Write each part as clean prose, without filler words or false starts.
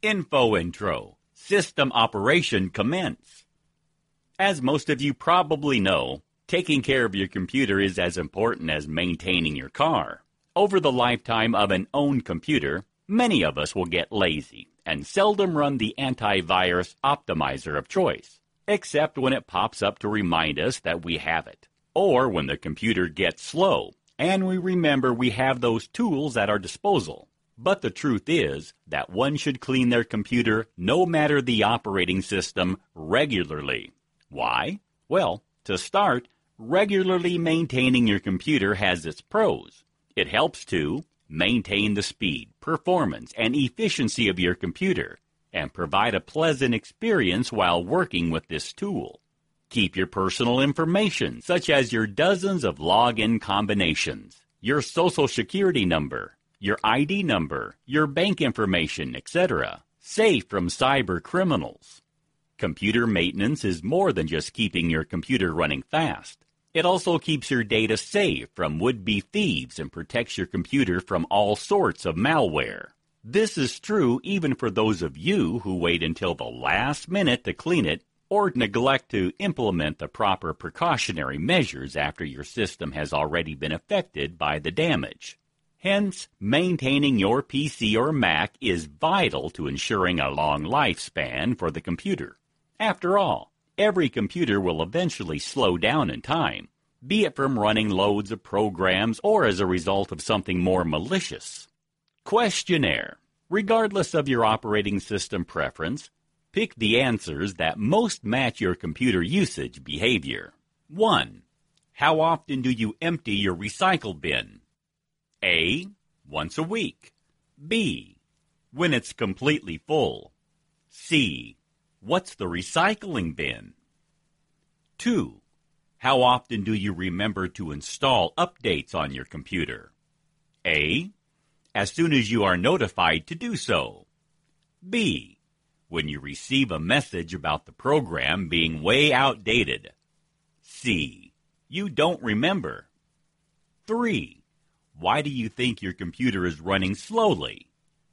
Info intro. System operation commence. As most of you probably know, taking care of your computer is as important as maintaining your car. Over the lifetime of an owned computer, many of us will get lazy and seldom run the antivirus optimizer of choice, except when it pops up to remind us that we have it, or when the computer gets slow and we remember we have those tools at our disposal. But the truth is that one should clean their computer, no matter the operating system, regularly. Why? Well, to start, regularly maintaining your computer has its pros. It helps to maintain the speed, performance, and efficiency of your computer, and provide a pleasant experience while working with this tool. Keep your personal information, such as your dozens of login combinations, your social security number, your ID number, your bank information, etc., safe from cyber criminals. Computer maintenance is more than just keeping your computer running fast. It also keeps your data safe from would-be thieves and protects your computer from all sorts of malware. This is true even for those of you who wait until the last minute to clean it or neglect to implement the proper precautionary measures after your system has already been affected by the damage. Hence, maintaining your PC or Mac is vital to ensuring a long lifespan for the computer. After all, every computer will eventually slow down in time, be it from running loads of programs or as a result of something more malicious. Questionnaire. Regardless of your operating system preference, pick the answers that most match your computer usage behavior. 1. How often do you empty your recycle bin? A. Once a week. B. When it's completely full. C. What's the recycling bin? 2. How often do you remember to install updates on your computer? A. As soon as you are notified to do so. B. When you receive a message about the program being way outdated. C. You don't remember. 3. Why do you think your computer is running slowly?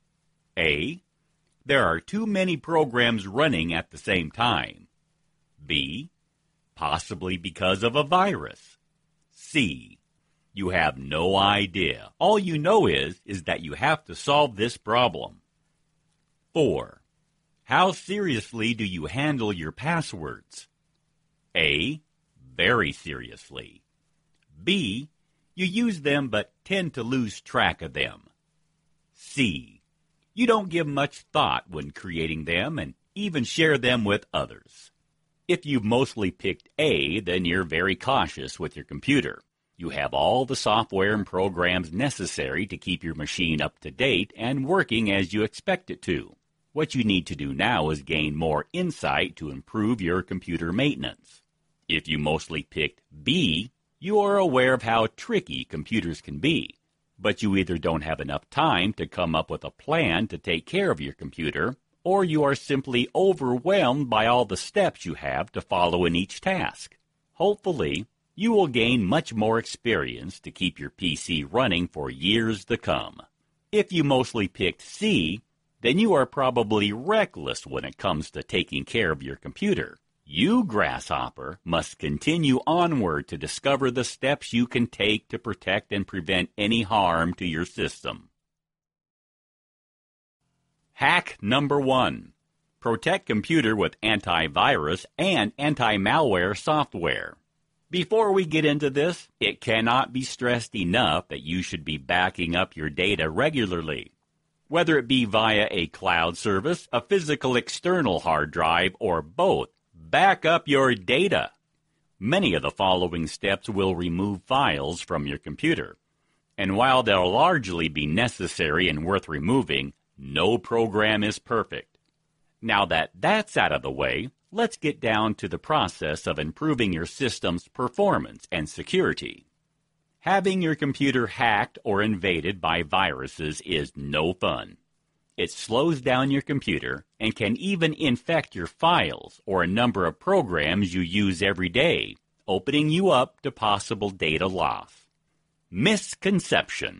A. There are too many programs running at the same time. B. Possibly because of a virus. C. You have no idea. All you know is that you have to solve this problem. 4. How seriously do you handle your passwords? A. Very seriously. B. You use them but tend to lose track of them. C. You don't give much thought when creating them and even share them with others. If you've mostly picked A, then you're very cautious with your computer. You have all the software and programs necessary to keep your machine up to date and working as you expect it to. What you need to do now is gain more insight to improve your computer maintenance. If you mostly picked B, you are aware of how tricky computers can be, but you either don't have enough time to come up with a plan to take care of your computer, or you are simply overwhelmed by all the steps you have to follow in each task. Hopefully, you will gain much more experience to keep your PC running for years to come. If you mostly picked C, then you are probably reckless when it comes to taking care of your computer. You, grasshopper, must continue onward to discover the steps you can take to protect and prevent any harm to your system. Hack number 1. Protect computer with antivirus and anti-malware software. Before we get into this, it cannot be stressed enough that you should be backing up your data regularly. Whether it be via a cloud service, a physical external hard drive, or both, back up your data. Many of the following steps will remove files from your computer. And while they'll largely be necessary and worth removing, no program is perfect. Now that that's out of the way, let's get down to the process of improving your system's performance and security. Having your computer hacked or invaded by viruses is no fun. It slows down your computer and can even infect your files or a number of programs you use every day, opening you up to possible data loss. Misconception.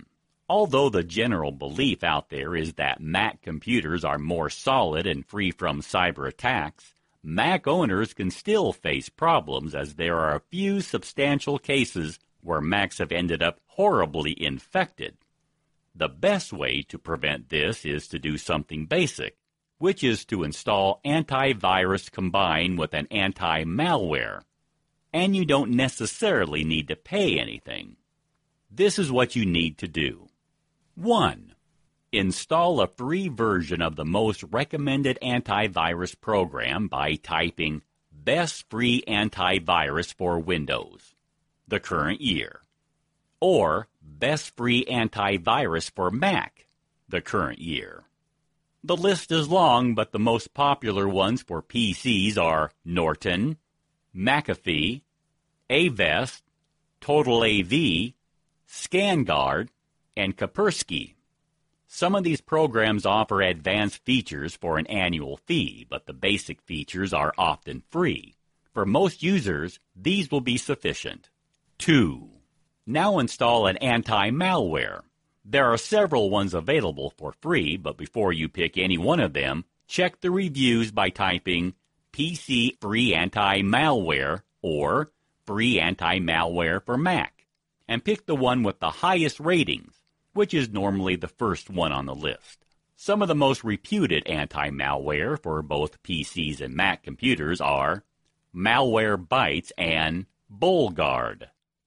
Although the general belief out there is that Mac computers are more solid and free from cyber attacks, Mac owners can still face problems as there are a few substantial cases where Macs have ended up horribly infected. The best way to prevent this is to do something basic, which is to install antivirus combined with an anti-malware. And you don't necessarily need to pay anything. This is what you need to do. 1. Install a free version of the most recommended antivirus program by typing Best Free Antivirus for Windows, the current year, or Best Free Antivirus for Mac, the current year. The list is long, but the most popular ones for PCs are Norton, McAfee, Avast, Total AV, ScanGuard, and Kaspersky. Some of these programs offer advanced features for an annual fee, but the basic features are often free. For most users, these will be sufficient. 2. Now install an anti-malware. There are several ones available for free, but before you pick any one of them, check the reviews by typing PC Free Anti-Malware or Free Anti-Malware for Mac, and pick the one with the highest ratings, which is normally the first one on the list. Some of the most reputed anti-malware for both PCs and Mac computers are Malwarebytes and BullGuard.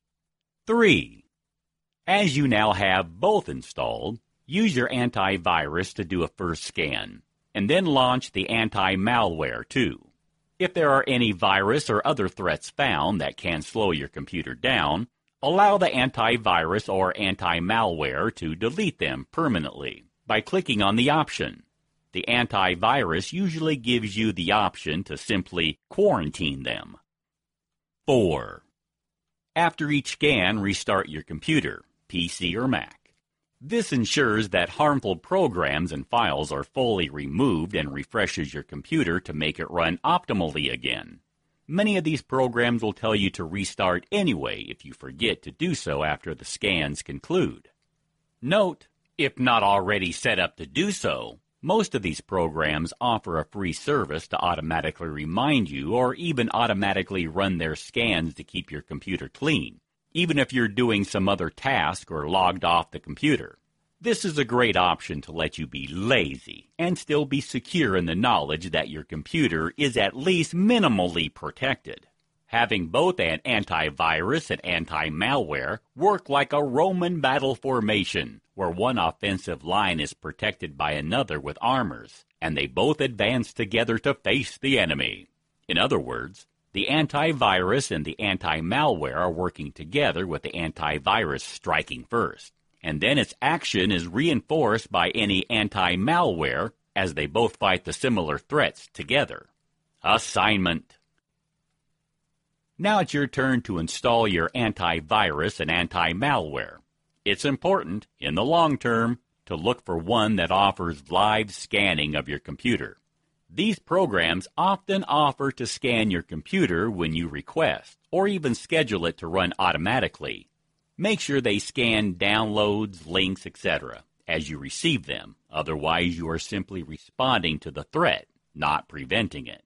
3. As you now have both installed, use your antivirus to do a first scan, and then launch the anti-malware too. If there are any virus or other threats found that can slow your computer down, allow the antivirus or anti-malware to delete them permanently by clicking on the option. The antivirus usually gives you the option to simply quarantine them. 4. After each scan, restart your computer, PC or Mac. This ensures that harmful programs and files are fully removed and refreshes your computer to make it run optimally again. Many of these programs will tell you to restart anyway if you forget to do so after the scans conclude. Note, if not already set up to do so, most of these programs offer a free service to automatically remind you or even automatically run their scans to keep your computer clean, even if you're doing some other task or logged off the computer. This is a great option to let you be lazy and still be secure in the knowledge that your computer is at least minimally protected. Having both an antivirus and anti-malware work like a Roman battle formation, where one offensive line is protected by another with armors, and they both advance together to face the enemy. In other words, the antivirus and the anti-malware are working together with the antivirus striking first, and then its action is reinforced by any anti-malware as they both fight the similar threats together. Assignment. Now it's your turn to install your antivirus and anti-malware. It's important, in the long term, to look for one that offers live scanning of your computer. These programs often offer to scan your computer when you request, or even schedule it to run automatically. Make sure they scan downloads, links, etc. as you receive them. Otherwise, you are simply responding to the threat, not preventing it.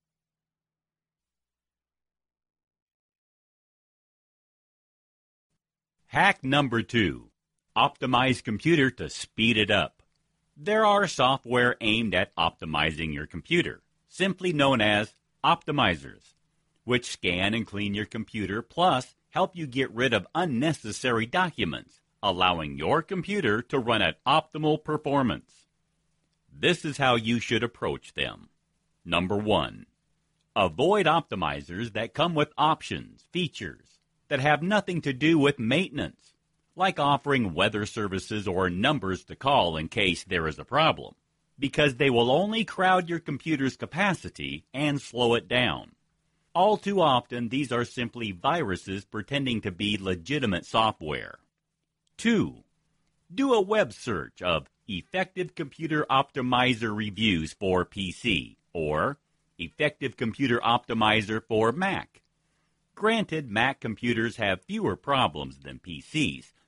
Hack number 2. Optimize computer to speed it up. There are software aimed at optimizing your computer, simply known as optimizers, which scan and clean your computer plus help you get rid of unnecessary documents, allowing your computer to run at optimal performance. This is how you should approach them. Number 1. Avoid optimizers that come with options, features, that have nothing to do with maintenance, like offering weather services or numbers to call in case there is a problem, because they will only crowd your computer's capacity and slow it down. All too often, these are simply viruses pretending to be legitimate software. 2. Do a web search of Effective Computer Optimizer Reviews for PC or Effective Computer Optimizer for Mac. Granted, Mac computers have fewer problems than PCs,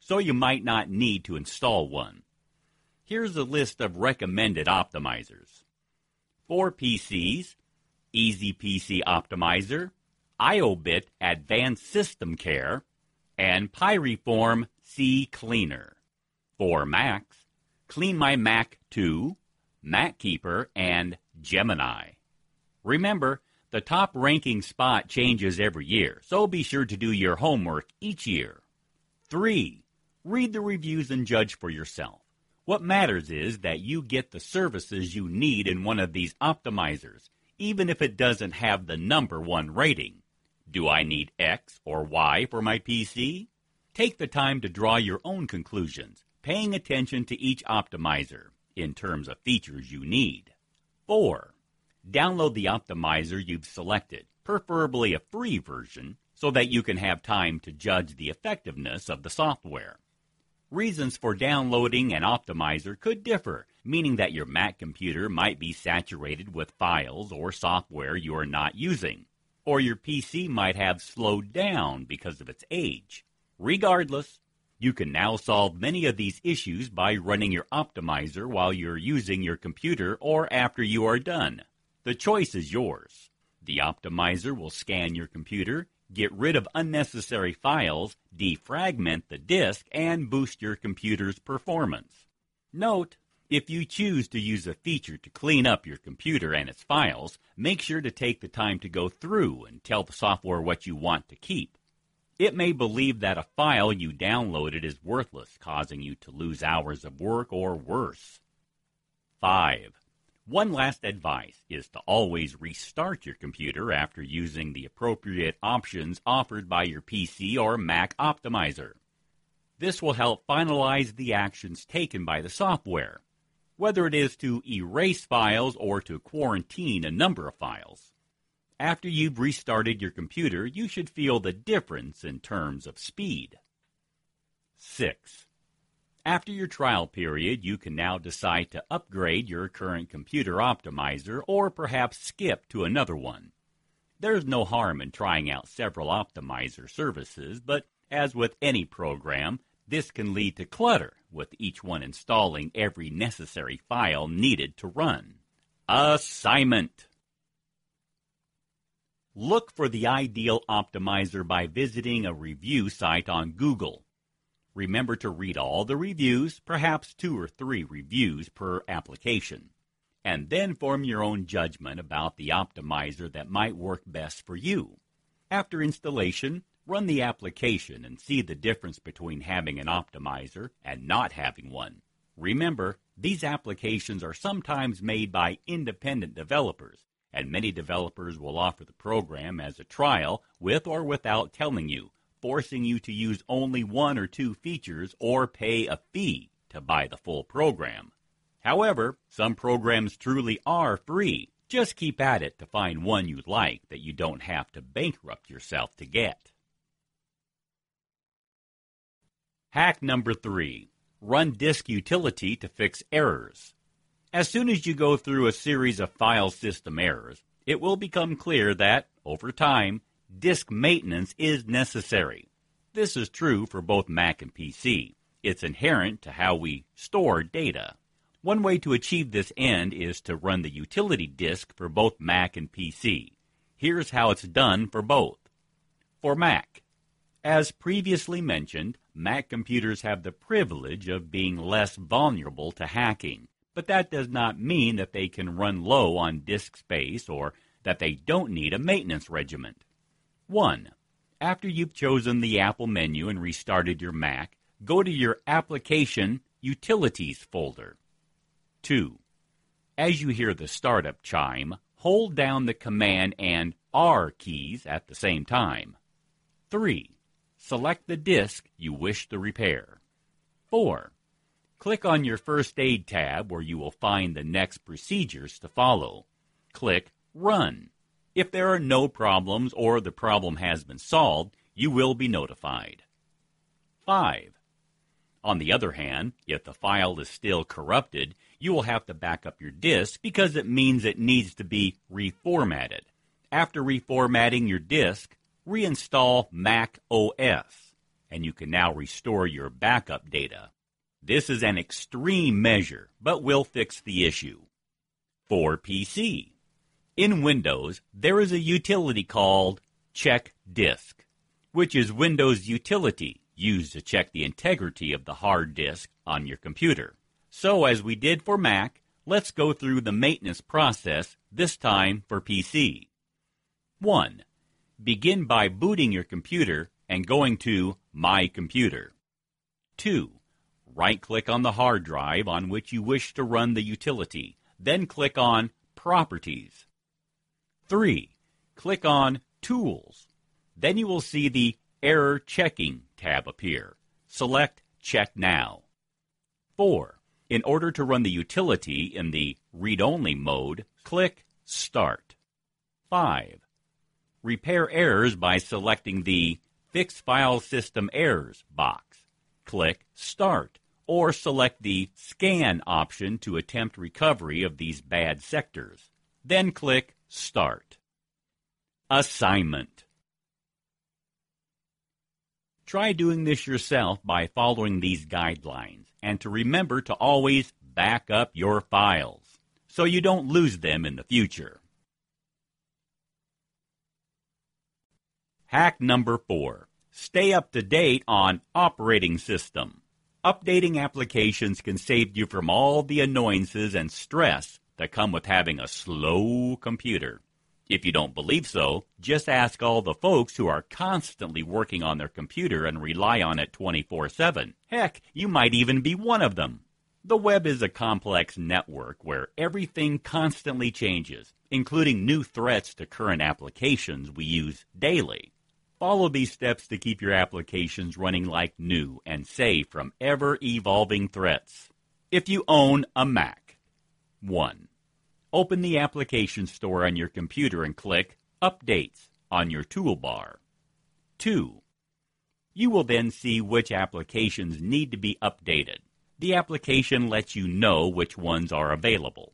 so you might not need to install one. Here's a list of recommended optimizers. For PCs, Easy PC Optimizer, IOBit Advanced System Care, and Pyreform C Cleaner. For Macs, Clean My Mac 2, MacKeeper, and Gemini. Remember, the top ranking spot changes every year, so be sure to do your homework each year. 3. Read the reviews and judge for yourself. What matters is that you get the services you need in one of these optimizers, even if it doesn't have the number 1 rating. Do I need X or Y for my PC? Take the time to draw your own conclusions, paying attention to each optimizer in terms of features you need. 4. Download the optimizer you've selected, preferably a free version, so that you can have time to judge the effectiveness of the software. Reasons for downloading an optimizer could differ, meaning that your Mac computer might be saturated with files or software you are not using, or your PC might have slowed down because of its age. Regardless, you can now solve many of these issues by running your optimizer while you're using your computer or after you are done. The choice is yours. The optimizer will scan your computer, get rid of unnecessary files, defragment the disk, and boost your computer's performance. Note, if you choose to use a feature to clean up your computer and its files, make sure to take the time to go through and tell the software what you want to keep. It may believe that a file you downloaded is worthless, causing you to lose hours of work or worse. 5. One last advice is to always restart your computer after using the appropriate options offered by your PC or Mac optimizer. This will help finalize the actions taken by the software, whether it is to erase files or to quarantine a number of files. After you've restarted your computer, you should feel the difference in terms of speed. 6. After your trial period, you can now decide to upgrade your current computer optimizer or perhaps skip to another one. There's no harm in trying out several optimizer services, but as with any program, this can lead to clutter, with each one installing every necessary file needed to run. Assignment. Look for the ideal optimizer by visiting a review site on Google. Remember to read all the reviews, perhaps 2 or 3 reviews per application, and then form your own judgment about the optimizer that might work best for you. After installation, run the application and see the difference between having an optimizer and not having one. Remember, these applications are sometimes made by independent developers, and many developers will offer the program as a trial with or without telling you, forcing you to use only 1 or 2 features or pay a fee to buy the full program. However, some programs truly are free. Just keep at it to find one you like that you don't have to bankrupt yourself to get. Hack number 3. Run disk utility to fix errors. As soon as you go through a series of file system errors, it will become clear that, over time, disk maintenance is necessary. This is true for both Mac and PC. It's inherent to how we store data. One way to achieve this end is to run the utility disk for both Mac and PC. Here's how it's done for both. For Mac, as previously mentioned, Mac computers have the privilege of being less vulnerable to hacking, but that does not mean that they can run low on disk space or that they don't need a maintenance regimen. 1. After you've chosen the Apple menu and restarted your Mac, go to your Application Utilities folder. 2. As you hear the startup chime, hold down the Command and R keys at the same time. 3. Select the disk you wish to repair. 4. Click on your First Aid tab where you will find the next procedures to follow. Click Run. If there are no problems or the problem has been solved, you will be notified. 5. On the other hand, if the file is still corrupted, you will have to back up your disk because it means it needs to be reformatted. After reformatting your disk, reinstall Mac OS. and you can now restore your backup data. This is an extreme measure, but will fix the issue. For PC. In Windows, there is a utility called Check Disk, which is Windows' utility used to check the integrity of the hard disk on your computer. So as we did for Mac, let's go through the maintenance process, this time for PC. 1. Begin by booting your computer and going to My Computer. 2. Right-click on the hard drive on which you wish to run the utility, then click on Properties. 3. Click on Tools. Then you will see the Error Checking tab appear. Select Check Now. 4. In order to run the utility in the read-only mode, click Start. 5. Repair errors by selecting the Fix File System Errors box. Click Start, or select the Scan option to attempt recovery of these bad sectors. Then click Start. Assignment. Try doing this yourself by following these guidelines, and to remember to always back up your files so you don't lose them in the future. Hack number 4. Stay up to date on operating system. Updating applications can save you from all the annoyances and stress that come with having a slow computer. If you don't believe so, just ask all the folks who are constantly working on their computer and rely on it 24/7. Heck, you might even be one of them. The web is a complex network where everything constantly changes, including new threats to current applications we use daily. Follow these steps to keep your applications running like new and safe from ever-evolving threats. If you own a Mac. 1. Open the application store on your computer and click Updates on your toolbar. 2. You will then see which applications need to be updated. The application lets you know which ones are available.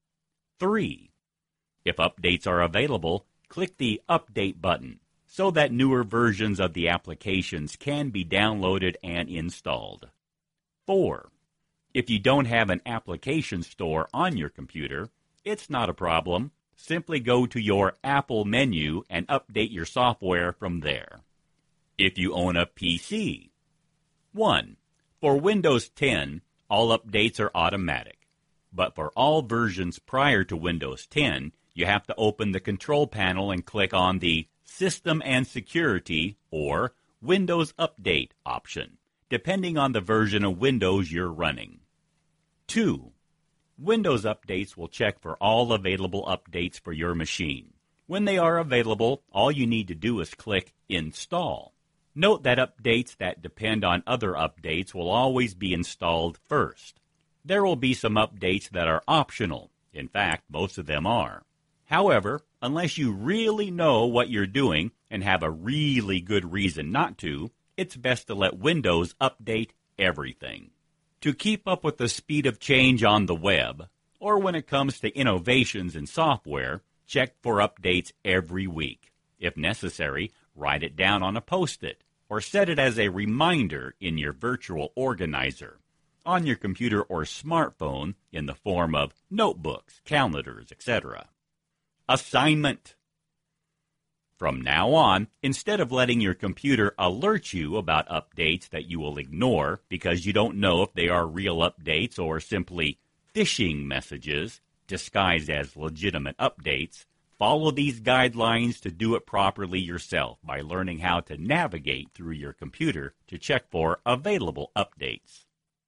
3. If updates are available, click the Update button so that newer versions of the applications can be downloaded and installed. 4. If you don't have an application store on your computer, it's not a problem. Simply go to your Apple menu and update your software from there. If you own a PC. 1. For Windows 10, all updates are automatic. But for all versions prior to Windows 10, you have to open the control panel and click on the System and Security or Windows Update option, depending on the version of Windows you're running. 2. Windows Updates will check for all available updates for your machine. When they are available, all you need to do is click Install. Note that updates that depend on other updates will always be installed first. There will be some updates that are optional. In fact, most of them are. However, unless you really know what you're doing and have a really good reason not to, it's best to let Windows update everything. To keep up with the speed of change on the web, or when it comes to innovations in software, check for updates every week. If necessary, write it down on a Post-it, or set it as a reminder in your virtual organizer, on your computer or smartphone in the form of notebooks, calendars, etc. Assignment. From now on, instead of letting your computer alert you about updates that you will ignore because you don't know if they are real updates or simply phishing messages disguised as legitimate updates, follow these guidelines to do it properly yourself by learning how to navigate through your computer to check for available updates.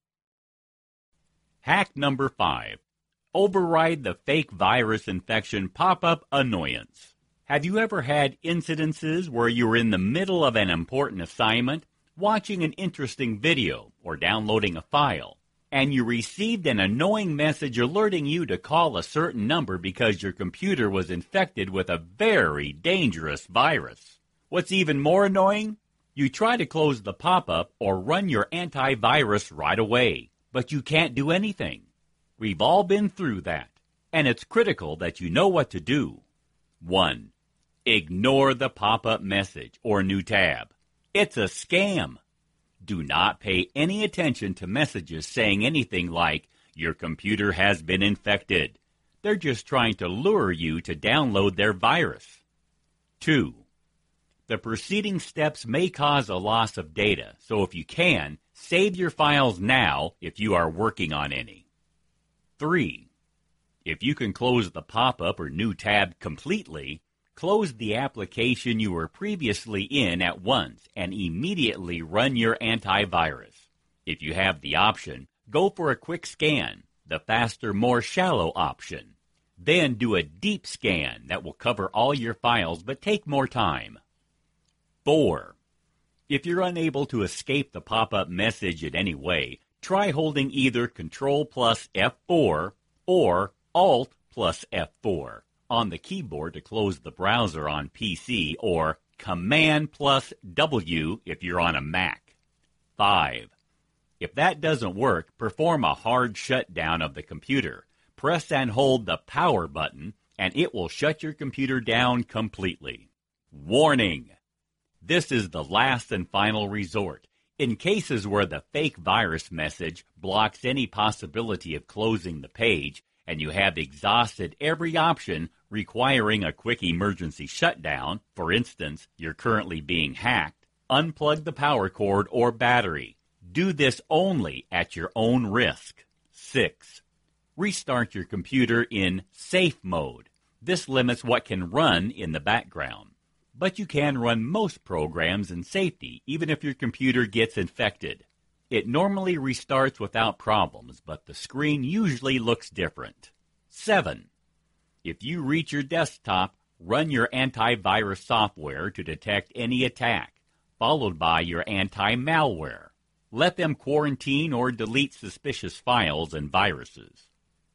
Hack number 5. Override the fake virus infection pop-up annoyance. Have you ever had incidences where you were in the middle of an important assignment, watching an interesting video or downloading a file, and you received an annoying message alerting you to call a certain number because your computer was infected with a very dangerous virus? What's even more annoying? You try to close the pop-up or run your antivirus right away, but you can't do anything. We've all been through that, and it's critical that you know what to do. 1. Ignore the pop-up message or new tab. It's a scam. Do not pay any attention to messages saying anything like, "Your computer has been infected." They're just trying to lure you to download their virus. 2. The preceding steps may cause a loss of data, so if you can, save your files now if you are working on any. 3. If you can close the pop-up or new tab completely, close the application you were previously in at once and immediately run your antivirus. If you have the option, go for a quick scan, the faster, more shallow option. Then do a deep scan that will cover all your files but take more time. 4. If you're unable to escape the pop-up message in any way, try holding either Control plus F4 or Alt plus F4 on the keyboard to close the browser on PC, or Command plus W if you're on a Mac. 5. If that doesn't work, perform a hard shutdown of the computer. Press and hold the power button, and it will shut your computer down completely. Warning! This is the last and final resort. In cases where the fake virus message blocks any possibility of closing the page, and you have exhausted every option requiring a quick emergency shutdown, for instance, you're currently being hacked, unplug the power cord or battery. Do this only at your own risk. 6. Restart your computer in safe mode. This limits what can run in the background. But you can run most programs in safety, even if your computer gets infected. It normally restarts without problems, but the screen usually looks different. 7. If you reach your desktop, run your antivirus software to detect any attack, followed by your anti-malware. Let them quarantine or delete suspicious files and viruses.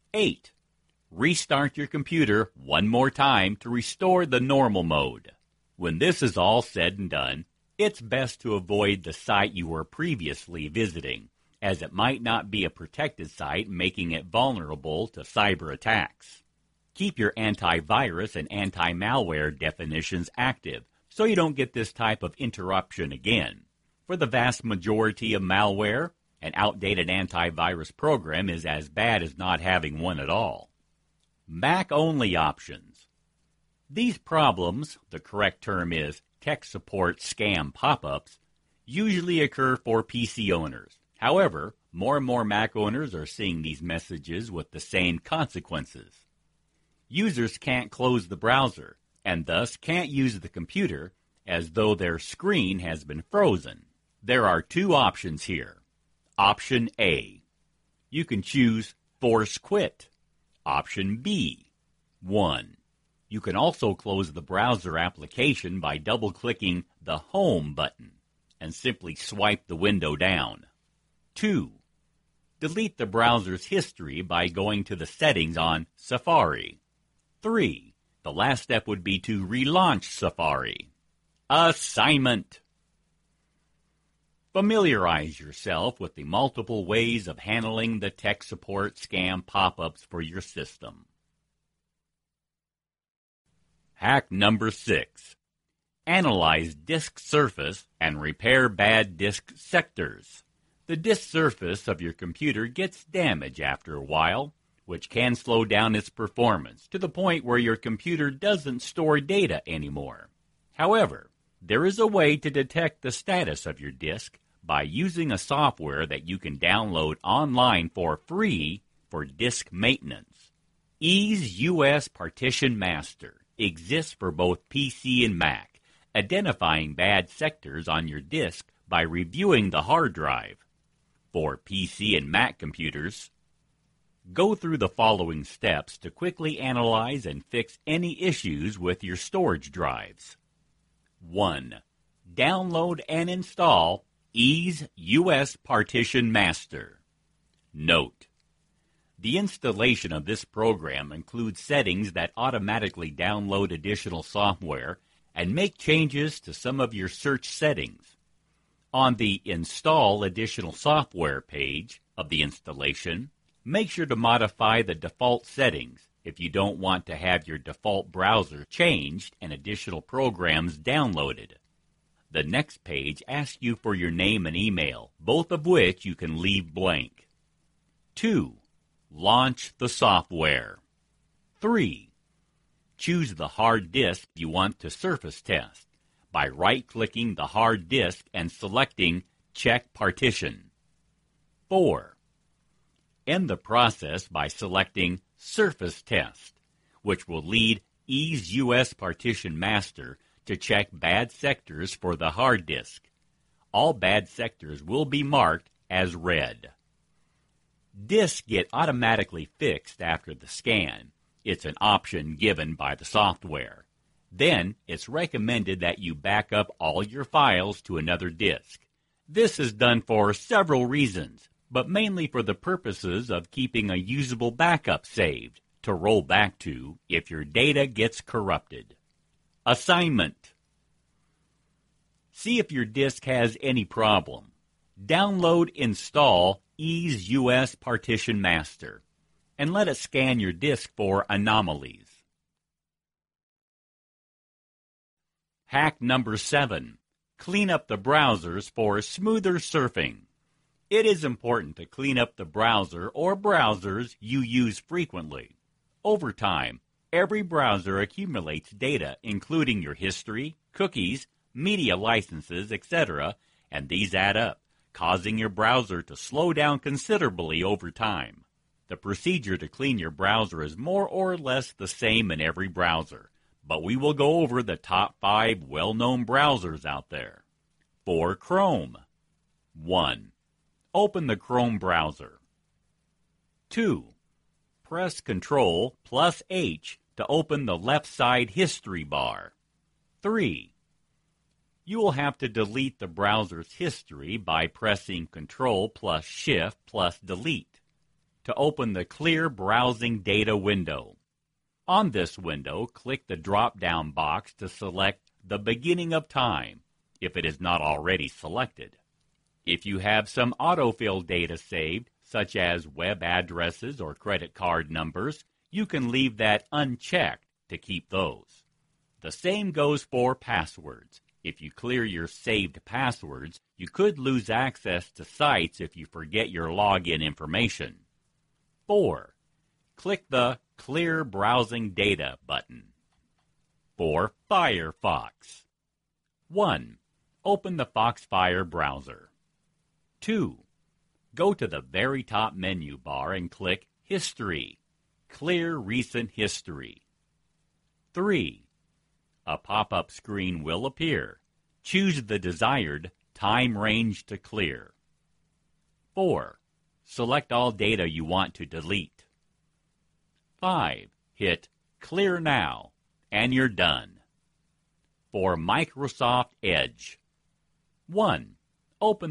8. Restart your computer one more time to restore the normal mode. When this is all said and done, it's best to avoid the site you were previously visiting, as it might not be a protected site, making it vulnerable to cyber attacks. Keep your antivirus and anti-malware definitions active so you don't get this type of interruption again. For the vast majority of malware, an outdated antivirus program is as bad as not having one at all. Mac-only options. These problems, the correct term is tech support scam pop-ups, usually occur for PC owners. However, more and more Mac owners are seeing these messages with the same consequences. Users can't close the browser, and thus can't use the computer as though their screen has been frozen. There are two options here. Option A. You can choose Force Quit. Option B. 1. You can also close the browser application by double-clicking the Home button and simply swipe the window down. 2. Delete the browser's history by going to the settings on Safari. 3. The last step would be to relaunch Safari. Assignment. Familiarize yourself with the multiple ways of handling the tech support scam pop-ups for your system. Hack number 6. Analyze disk surface and repair bad disk sectors. The disk surface of your computer gets damaged after a while, which can slow down its performance to the point where your computer doesn't store data anymore. However, there is a way to detect the status of your disk by using a software that you can download online for free for disk maintenance. Ease US Partition Master exists for both PC and Mac, identifying bad sectors on your disk by reviewing the hard drive. For PC and Mac computers, go through the following steps to quickly analyze and fix any issues with your storage drives. 1. Download and install Ease US Partition Master. Note: the installation of this program includes settings that automatically download additional software and make changes to some of your search settings. On the Install Additional Software page of the installation, make sure to modify the default settings if you don't want to have your default browser changed and additional programs downloaded. The next page asks you for your name and email, both of which you can leave blank. 2. Launch the software. 3. Choose the hard disk you want to surface test by right-clicking the hard disk and selecting Check Partition. 4. End the process by selecting Surface Test, which will lead Ease US Partition Master to check bad sectors for the hard disk. All bad sectors will be marked as red. Disks get automatically fixed after the scan. It's an option given by the software. Then it's recommended that you back up all your files to another disk. This is done for several reasons, but mainly for the purposes of keeping a usable backup saved to roll back to if your data gets corrupted. Assignment. See if your disk has any problem. Download, install Ease US Partition Master, and let it scan your disk for anomalies. Hack number 7. Clean up the browsers for smoother surfing. It is important to clean up the browser or browsers you use frequently. Over time, every browser accumulates data, including your history, cookies, media licenses, etc., and these add up, causing your browser to slow down considerably over time. The procedure to clean your browser is more or less the same in every browser, but we will go over the top 5 well-known browsers out there. For Chrome. 1. Open the Chrome browser. 2. Press Ctrl plus H to open the left side history bar. 3. You will have to delete the browser's history by pressing Ctrl plus Shift plus Delete to open the Clear Browsing Data window. On this window, click the drop-down box to select the beginning of time, if it is not already selected. If you have some autofill data saved, such as web addresses or credit card numbers, you can leave that unchecked to keep those. The same goes for passwords. If you clear your saved passwords, you could lose access to sites if you forget your login information. 4. Click the Clear Browsing Data button. For Firefox. 1. Open the Foxfire browser. 2. Go to the very top menu bar and click History. Clear Recent History. 3. A pop-up screen will appear. Choose the desired time range to clear. 4. Select all data you want to delete. 5. Hit Clear Now, and you're done. For Microsoft Edge. 1. Open